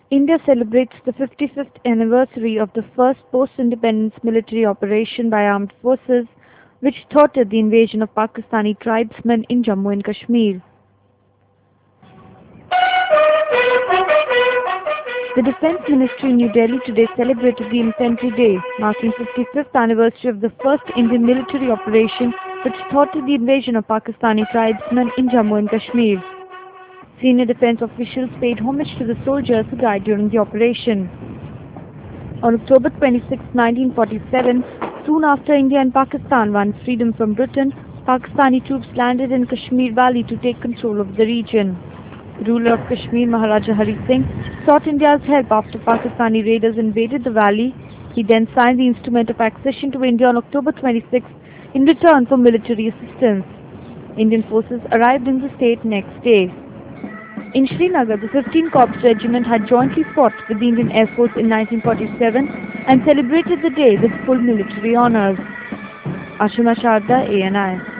India celebrates the 55th anniversary of the first post-independence military operation by armed forces, which thwarted the invasion of Pakistani tribesmen in Jammu and Kashmir. The Defence Ministry in New Delhi today celebrated the Infantry Day, marking 55th anniversary of the first Indian military operation which thwarted the invasion of Pakistani tribesmen in Jammu and Kashmir. Senior defence officials paid homage to the soldiers who died during the operation. On October 26, 1947, soon after India and Pakistan won freedom from Britain, Pakistani troops landed in Kashmir Valley to take control of the region. The ruler of Kashmir, Maharaja Hari Singh, sought India's help after Pakistani raiders invaded the valley. He then signed the Instrument of Accession to India on October 26 in return for military assistance. Indian forces arrived in the state next day. In Srinagar, the 15th Corps Regiment had jointly fought with the Indian Air Force in 1947 and celebrated the day with full military honors. Ashima Sharda, ANI.